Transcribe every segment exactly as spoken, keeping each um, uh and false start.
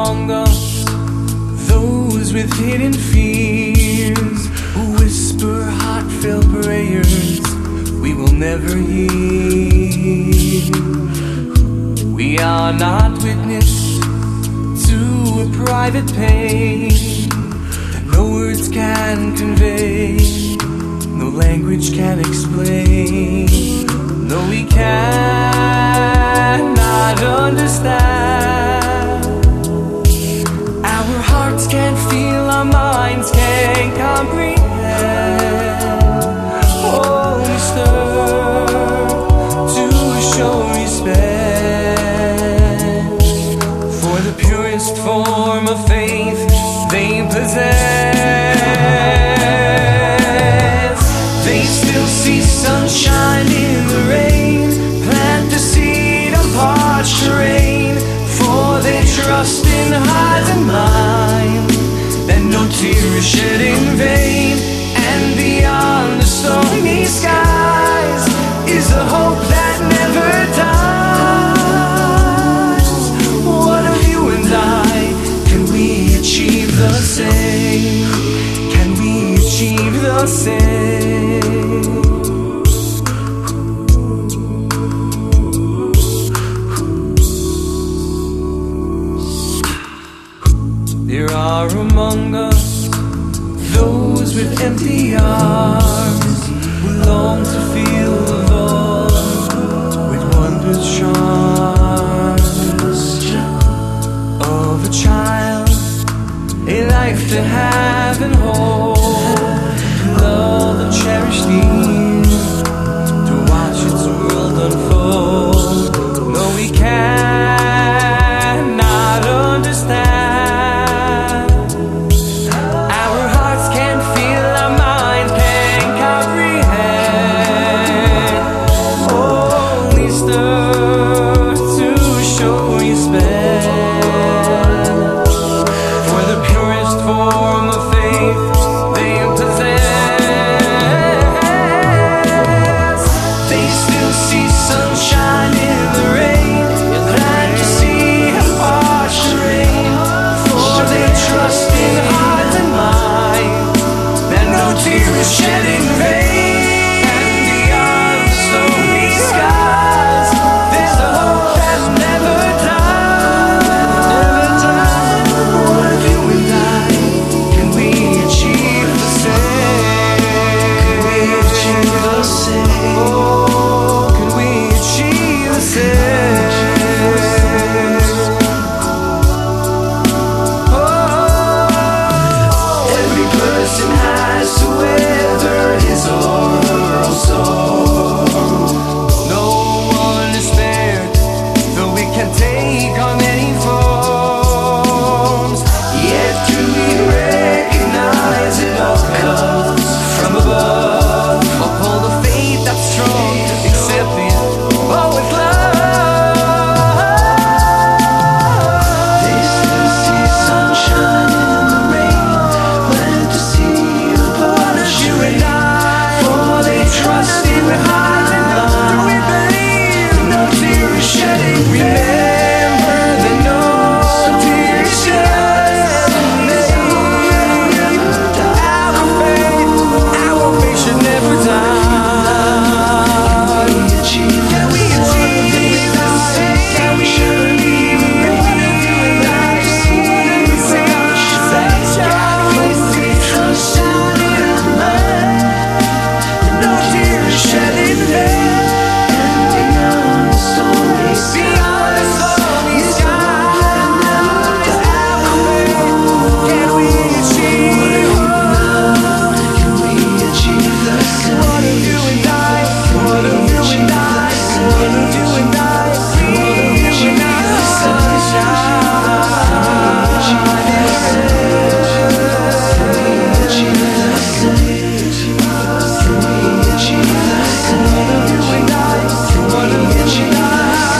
among us those with hidden fears, who whisper heartfelt prayers we will never hear. We are not witness to a private pain that no words can convey, no language can explain. No, we cannot understand. Our hearts can't feel, our minds can't comprehend. Only stir to show respect for the purest form of faith they possess. They still see sunshine in the rain, plant the seed on parched terrain, for they trust in heart and mind that no tear is shed in vain. And beyond the stormy skies is a hope that never dies. What of you and I? Can we achieve the same? Can we achieve the same? There are among us those with empty arms, who long to feel the love with wondrous charms of a child, a life to have and hold, to love and cherish these, to watch its world unfold. No, we cannot understand.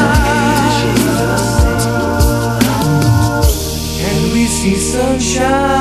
See sunshine